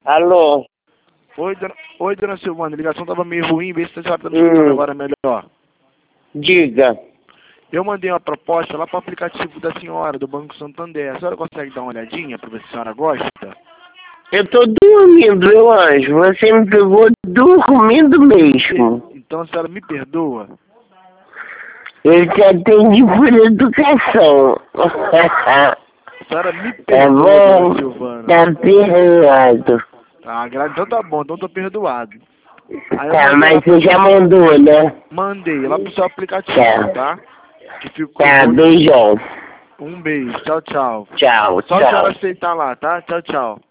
Alô? Oi, dona Silvana, a ligação tava meio ruim, vê se a senhora tá me escutando agora melhor. Diga. Eu mandei uma proposta lá pro aplicativo da senhora, do Banco Santander. A senhora consegue dar uma olhadinha pra ver se a senhora gosta? Eu tô dormindo, meu anjo. Você me pegou dormindo mesmo. Então a senhora me perdoa? Eu te atendi por educação. A senhora me Tá perdoa, dona bom? Silvana. Tá perdoado. Então tá bom, então tô perdoado. Aí eu Tá, mandei mas lá você já mandou, né? Mandei lá pro seu aplicativo, Tá. tá? Que ficou Tá, bom. beijão. Um beijo, tchau, tchau. Tchau, Só a senhora tchau. aceitar lá, tá? Tchau, tchau.